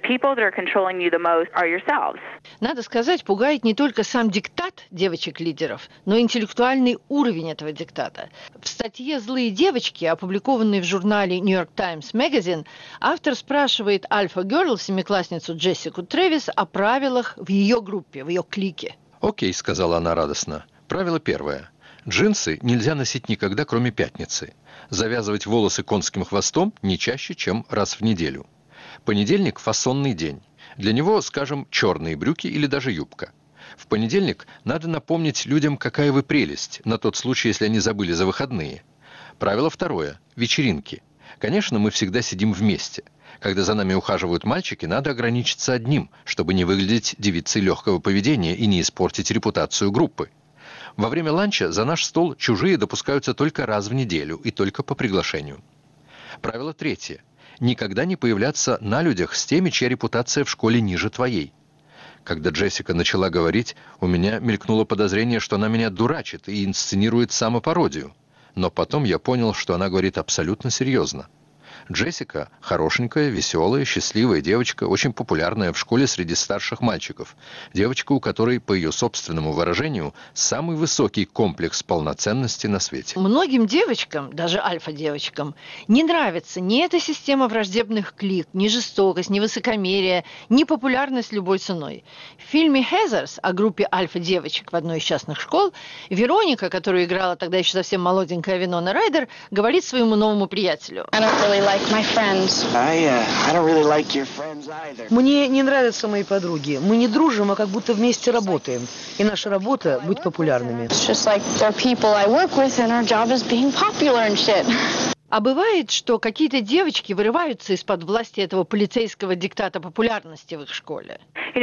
Надо сказать, пугает не только сам диктат девочек-лидеров, но и интеллектуальный уровень этого диктата. В статье «Злые девочки», опубликованной в журнале New York Times Magazine, автор спрашивает Alpha Girl, семиклассницу Джессику Трэвис, о правилах в ее группе, в ее клике. «Окей», — сказала она радостно. «Правило первое. Джинсы нельзя носить никогда, кроме пятницы. Завязывать волосы конским хвостом не чаще, чем раз в неделю. Понедельник – фасонный день. Для него, скажем, черные брюки или даже юбка. В понедельник надо напомнить людям, какая вы прелесть, на тот случай, если они забыли за выходные. Правило второе – вечеринки. Конечно, мы всегда сидим вместе. Когда за нами ухаживают мальчики, надо ограничиться одним, чтобы не выглядеть девицей легкого поведения и не испортить репутацию группы. Во время ланча за наш стол чужие допускаются только раз в неделю и только по приглашению. Правило третье. Никогда не появляться на людях с теми, чья репутация в школе ниже твоей. Когда Джессика начала говорить, у меня мелькнуло подозрение, что она меня дурачит и инсценирует самопародию. Но потом я понял, что она говорит абсолютно серьезно. Джессика – хорошенькая, веселая, счастливая девочка, очень популярная в школе среди старших мальчиков. Девочка, у которой, по ее собственному выражению, самый высокий комплекс полноценности на свете. Многим девочкам, даже альфа-девочкам, не нравится ни эта система враждебных клик, ни жестокость, ни высокомерие, ни популярность любой ценой. В фильме «Хезерс» о группе альфа-девочек в одной из частных школ Вероника, которую играла тогда еще совсем молоденькая Винона Райдер, говорит своему новому приятелю: «Мне не нравятся мои подруги. Мы не дружим, а как будто вместе работаем. И наша работа — быть популярными». А бывает, что какие-то девочки вырываются из-под власти этого полицейского диктата популярности в их школе.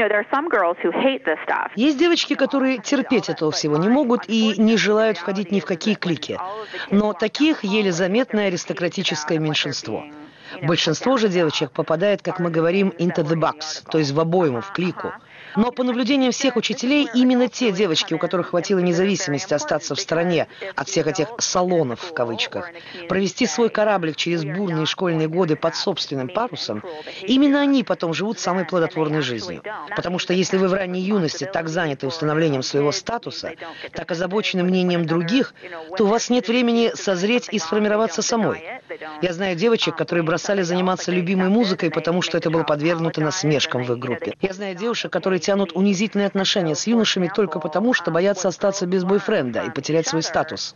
Есть девочки, которые терпеть этого всего не могут и не желают входить ни в какие клики. Но таких еле заметное аристократическое меньшинство. Большинство же девочек попадает, как мы говорим, into the box, то есть в обойму, в клику. Но по наблюдениям всех учителей, именно те девочки, у которых хватило независимости остаться в стороне от всех этих «салонов» в кавычках, провести свой кораблик через бурные школьные годы под собственным парусом, именно они потом живут самой плодотворной жизнью. Потому что если вы в ранней юности так заняты установлением своего статуса, так озабочены мнением других, то у вас нет времени созреть и сформироваться самой. Я знаю девочек, которые бросали заниматься любимой музыкой, потому что это было подвергнуто насмешкам в их группе. Я знаю девушек, которые тянут унизительные отношения с юношами только потому, что боятся остаться без бойфренда и потерять свой статус.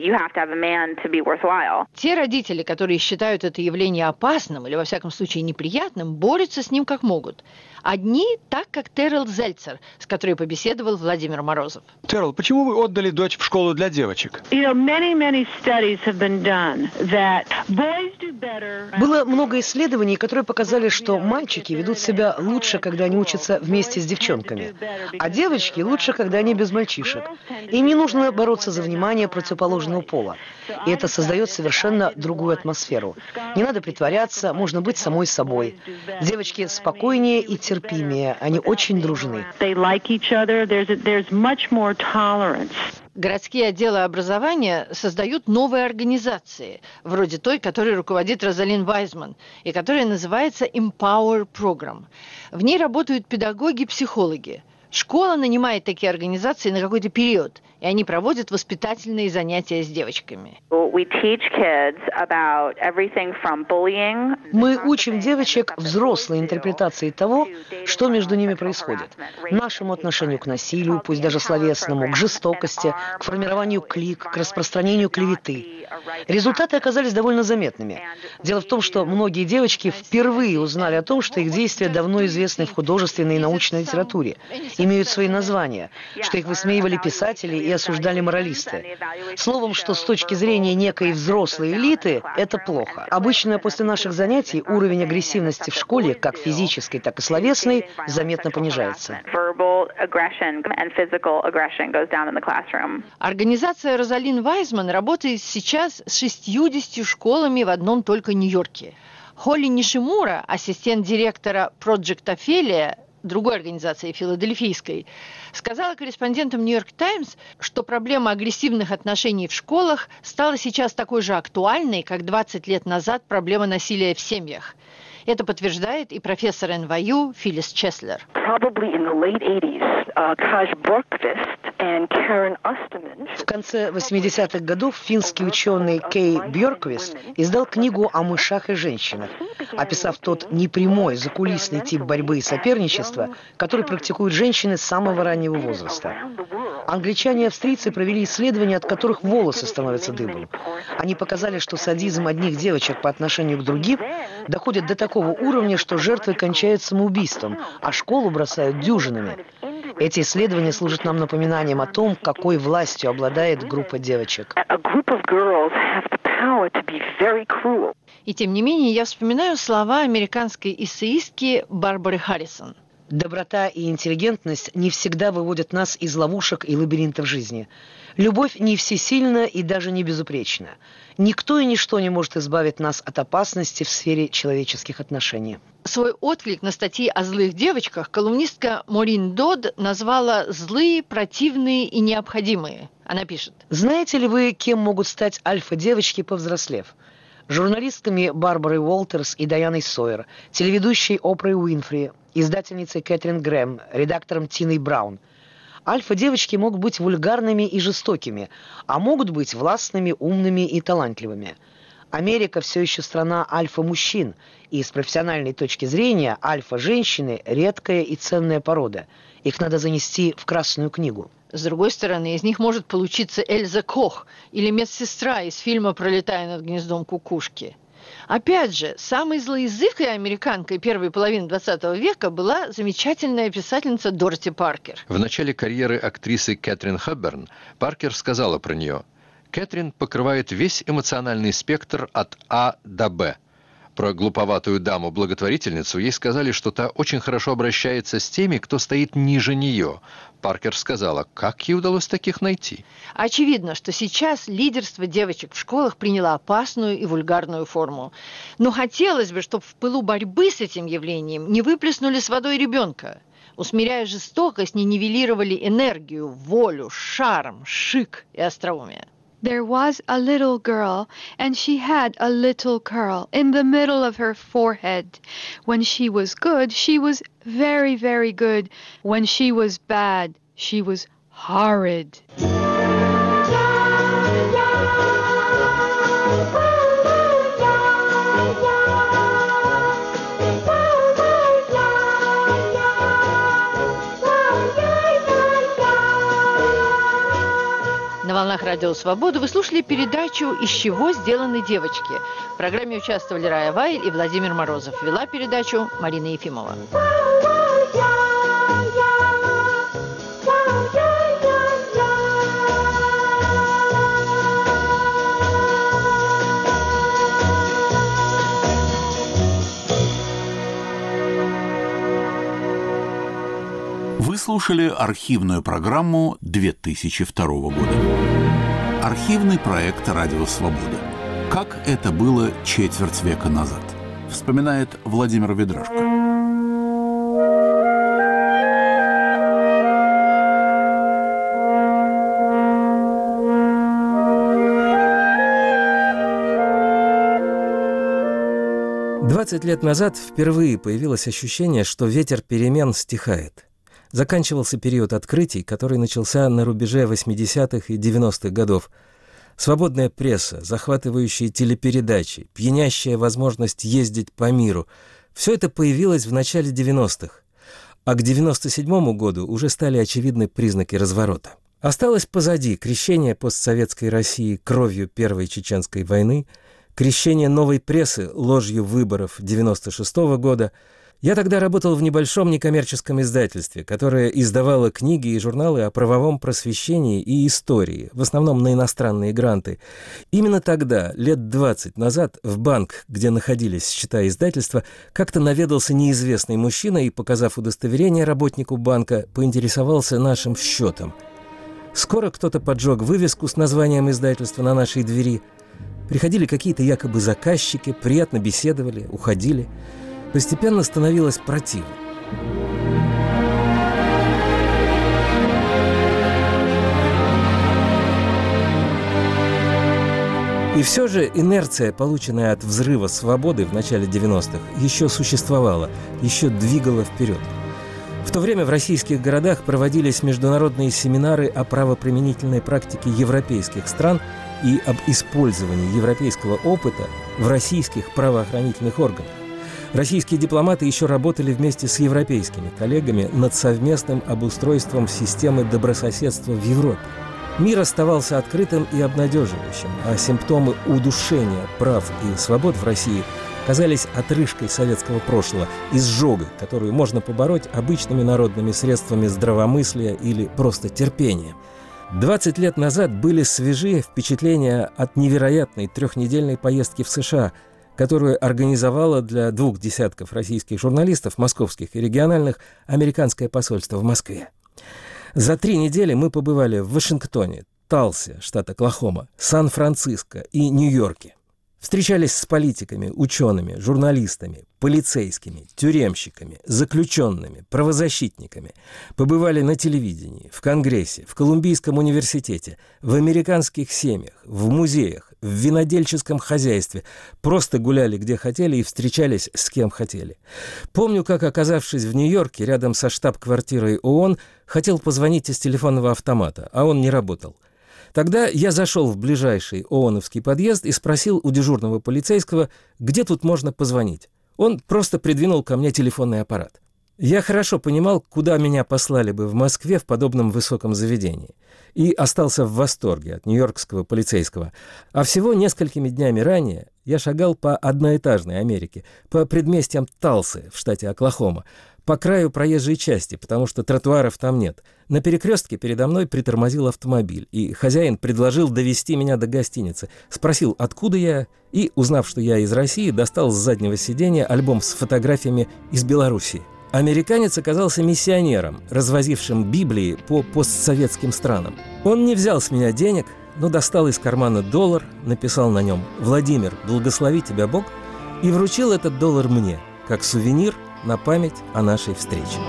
Те родители, которые считают это явление опасным или, во всяком случае, неприятным, борются с ним как могут. Одни так, как Террел Зельцер, с которой побеседовал Владимир Морозов. Террел, почему вы отдали дочь в школу для девочек? Было много исследований, которые показали, что мальчики ведут себя лучше, когда они учатся вместе с девчонками, а девочки лучше, когда они без мальчишек. Им не нужно бороться за внимание противоположного пола. И это создает совершенно другую атмосферу. Не надо притворяться, можно быть самой собой. Девочки спокойнее и терпимее, они очень дружны. Городские отделы образования создают новые организации, вроде той, которой руководит Розалин Вайзман, и которая называется Empower Program. В ней работают педагоги-психологи. Школа нанимает такие организации на какой-то период, и они проводят воспитательные занятия с девочками. Мы учим девочек взрослой интерпретации того, что между ними происходит. Нашему отношению к насилию, пусть даже словесному, к жестокости, к формированию клик, к распространению клеветы. Результаты оказались довольно заметными. Дело в том, что многие девочки впервые узнали о том, что их действия давно известны в художественной и научной литературе, имеют свои названия, что их высмеивали писатели и осуждали моралисты. Словом, что с точки зрения некой взрослой элиты, это плохо. Обычно после наших занятий уровень агрессивности в школе, как физической, так и словесной, заметно понижается. Организация Розалин Вайзман работает сейчас с шестьюдесятью школами в одном только Нью-Йорке. Холли Нишимура, ассистент директора Project Ophelia, другой организации филадельфийской, сказала корреспондентам «Нью-Йорк Таймс», что проблема агрессивных отношений в школах стала сейчас такой же актуальной, как двадцать лет назад проблема насилия в семьях. Это подтверждает и профессор эн вай ю Филлис Чеслер. В конце восьмидесятых годов финский ученый Кей Бьорквист издал книгу о мышах и женщинах, описав тот непрямой закулисный тип борьбы и соперничества, который практикуют женщины с самого раннего возраста. Англичане и австрийцы провели исследования, от которых волосы становятся дыбом. Они показали, что садизм одних девочек по отношению к другим доходит до такого уровня, что жертвы кончают самоубийством, а школу бросают дюжинами. Эти исследования служат нам напоминанием о том, какой властью обладает группа девочек. И тем не менее, я вспоминаю слова американской эссеистки Барбары Харрисон. Доброта и интеллигентность не всегда выводят нас из ловушек и лабиринтов жизни. Любовь не всесильна и даже не безупречна. Никто и ничто не может избавить нас от опасности в сфере человеческих отношений. Свой отклик на статьи о злых девочках колумнистка Морин Додд назвала «злые, противные и необходимые». Она пишет: «Знаете ли вы, кем могут стать альфа-девочки, повзрослев? Журналистками Барбарой Уолтерс и Дайаной Сойер, телеведущей Опрой Уинфри, издательницей Кэтрин Грэм, редактором Тиной Браун. Альфа-девочки могут быть вульгарными и жестокими, а могут быть властными, умными и талантливыми. Америка все еще страна альфа-мужчин, и с профессиональной точки зрения альфа-женщины – редкая и ценная порода. Их надо занести в Красную книгу». С другой стороны, из них может получиться Эльза Кох или медсестра из фильма «Пролетая над гнездом кукушки». Опять же, самой злоязыкой американкой первой половины двадцатого века была замечательная писательница Дороти Паркер. В начале карьеры актрисы Кэтрин Хэбберн Паркер сказала про нее: «Кэтрин покрывает весь эмоциональный спектр от А до Б». Про глуповатую даму-благотворительницу ей сказали, что та очень хорошо обращается с теми, кто стоит ниже нее. Паркер сказала, как ей удалось таких найти. Очевидно, что сейчас лидерство девочек в школах приняло опасную и вульгарную форму. Но хотелось бы, чтобы в пылу борьбы с этим явлением не выплеснули с водой ребенка. Усмиряя жестокость, не нивелировали энергию, волю, шарм, шик и остроумие. There was a little girl, and she had a little curl in the middle of her forehead. When she was good, she was very, very good. When she was bad, she was horrid. На волнах Радио Свобода вы слушали передачу «Из чего сделаны девочки». В программе участвовали Рая Вайль и Владимир Морозов. Вела передачу Марина Ефимова. Вы слушали архивную программу две тысячи второго года. Архивный проект «Радио Свобода». Как это было четверть века назад, вспоминает Владимир Ведрашко. двадцать лет назад впервые появилось ощущение, что ветер перемен стихает. Заканчивался период открытий, который начался на рубеже восьмидесятых и девяностых годов. Свободная пресса, захватывающие телепередачи, пьянящая возможность ездить по миру – все это появилось в начале девяностых. А к девяносто седьмому году уже стали очевидны признаки разворота. Осталось позади крещение постсоветской России кровью Первой Чеченской войны, крещение новой прессы ложью выборов девяносто шестого года, Я тогда работал в небольшом некоммерческом издательстве, которое издавало книги и журналы о правовом просвещении и истории, в основном на иностранные гранты. Именно тогда, лет двадцать назад, в банк, где находились счета издательства, как-то наведался неизвестный мужчина и, показав удостоверение работнику банка, поинтересовался нашим счетом. Скоро кто-то поджег вывеску с названием издательства на нашей двери. Приходили какие-то якобы заказчики, приятно беседовали, уходили. Постепенно становилось противно. И все же инерция, полученная от взрыва свободы в начале девяностых, еще существовала, еще двигала вперед. В то время в российских городах проводились международные семинары о правоприменительной практике европейских стран и об использовании европейского опыта в российских правоохранительных органах. Российские дипломаты еще работали вместе с европейскими коллегами над совместным обустройством системы добрососедства в Европе. Мир оставался открытым и обнадеживающим, а симптомы удушения прав и свобод в России казались отрыжкой советского прошлого, изжогой, которую можно побороть обычными народными средствами здравомыслия или просто терпения. двадцать лет назад были свежие впечатления от невероятной трехнедельной поездки в США, которую организовало для двух десятков российских журналистов, московских и региональных, американское посольство в Москве. За три недели мы побывали в Вашингтоне, Талсе, штат Оклахома, Сан-Франциско и Нью-Йорке. Встречались с политиками, учеными, журналистами, полицейскими, тюремщиками, заключенными, правозащитниками. Побывали на телевидении, в Конгрессе, в Колумбийском университете, в американских семьях, в музеях, в винодельческом хозяйстве. Просто гуляли где хотели и встречались с кем хотели. Помню, как, оказавшись в Нью-Йорке, рядом со штаб-квартирой ООН, хотел позвонить из телефонного автомата, а он не работал. Тогда я зашел в ближайший ООНовский подъезд и спросил у дежурного полицейского, где тут можно позвонить. Он просто придвинул ко мне телефонный аппарат. Я хорошо понимал, куда меня послали бы в Москве в подобном высоком заведении. И остался в восторге от нью-йоркского полицейского. А всего несколькими днями ранее я шагал по одноэтажной Америке, по предместьям Талсы в штате Оклахома, по краю проезжей части, потому что тротуаров там нет. На перекрестке передо мной притормозил автомобиль, и хозяин предложил довезти меня до гостиницы. Спросил, откуда я, и, узнав, что я из России, достал с заднего сиденья альбом с фотографиями из Белоруссии. Американец оказался миссионером, развозившим Библии по постсоветским странам. Он не взял с меня денег, но достал из кармана доллар, написал на нем «Владимир, благослови тебя Бог», и вручил этот доллар мне, как сувенир на память о нашей встрече.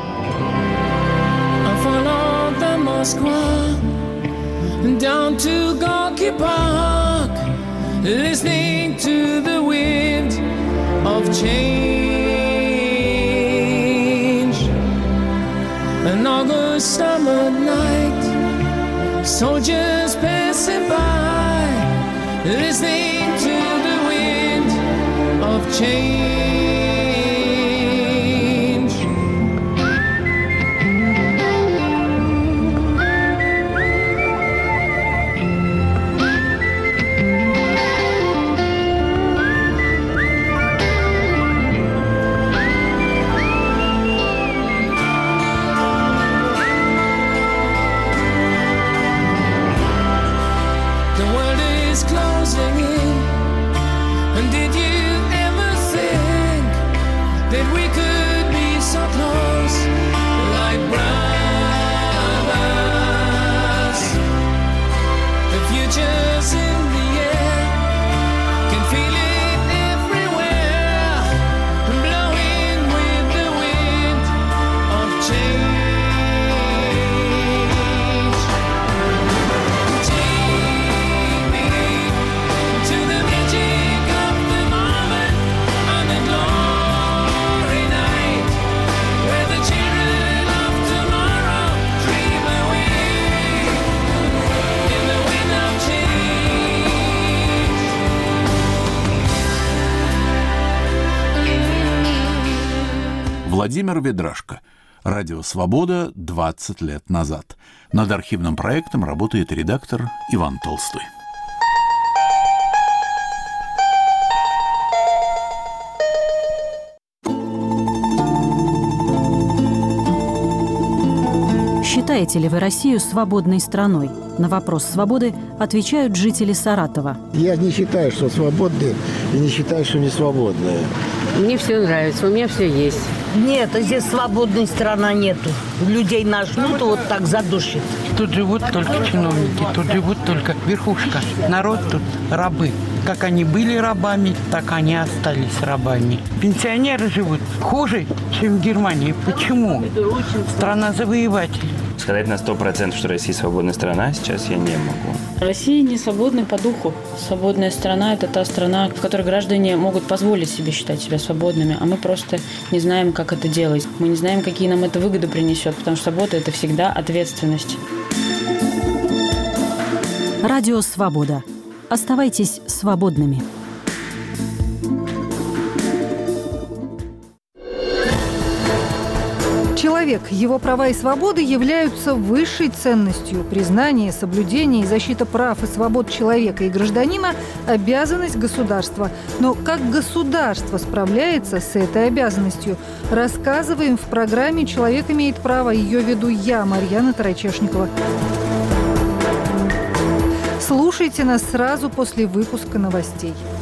Down to Gorky Park, listening to the wind of change. An August summer night, soldiers passing by, listening to the wind of change. Владимир Ведрашко. Радио «Свобода» двадцать лет назад. Над архивным проектом работает редактор Иван Толстой. Считаете ли вы Россию свободной страной? На вопрос свободы отвечают жители Саратова. Я не считаю, что свободные, и не считаю, что не свободные. Мне все нравится, у меня все есть. Нет, здесь свободной страны нету. Людей нажмут, вот так задушит. Тут живут только чиновники, тут живут только верхушка. Народ тут рабы. Как они были рабами, так они остались рабами. Пенсионеры живут хуже, чем в Германии. Почему? Страна завоевателей. Сказать на сто процентов, что Россия свободная страна, сейчас я не могу. Россия не свободна по духу. Свободная страна – это та страна, в которой граждане могут позволить себе считать себя свободными, а мы просто не знаем, как это делать. Мы не знаем, какие нам это выгоды принесет, потому что свобода – это всегда ответственность. Радио «Свобода». Оставайтесь свободными. Человек, его права и свободы являются высшей ценностью. Признание, соблюдение и защита прав и свобод человека и гражданина – обязанность государства. Но как государство справляется с этой обязанностью? Рассказываем в программе «Человек имеет право». Ее веду я, Марьяна Тарачешникова. Слушайте нас сразу после выпуска новостей.